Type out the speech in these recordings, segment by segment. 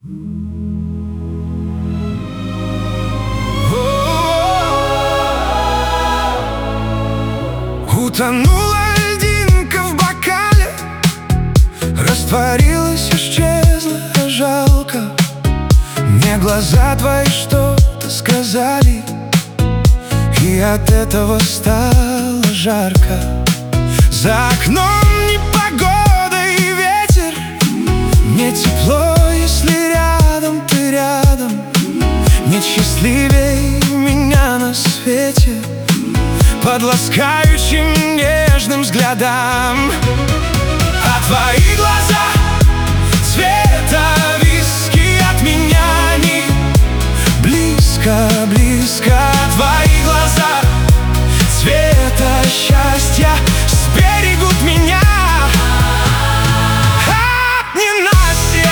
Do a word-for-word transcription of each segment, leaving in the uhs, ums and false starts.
Утонула льдинка в бокале, растворилась, исчезла, а жалко. Мне глаза твои что-то сказали, и от этого стало жарко. За окном непогода и ветер, мне тепло, если рядом ты рядом. Нет счастливей меня на свете под ласкающим нежным взглядом. А твои глаза цвета виски от меня они близко, близко. Твои глаза цвета счастья сберегут меня от ненастья.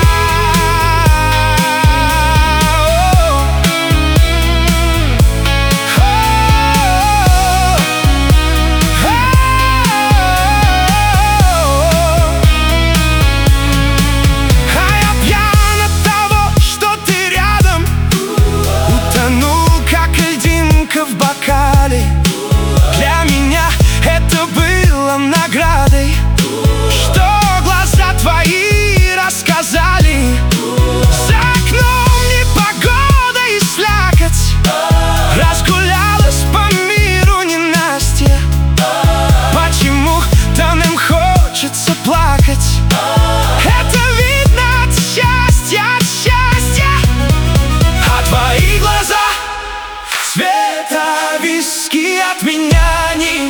В бокале для меня это было наградой, что глаза твои рассказали. За окном непогода и слякоть, разгулялась по миру ненастье. Почему данным хочется плакать? Это видно от счастья, от счастья. А твои глаза цвета виски от меня они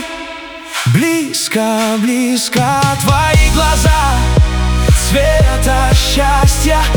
близко, близко. Твои глаза цвета счастья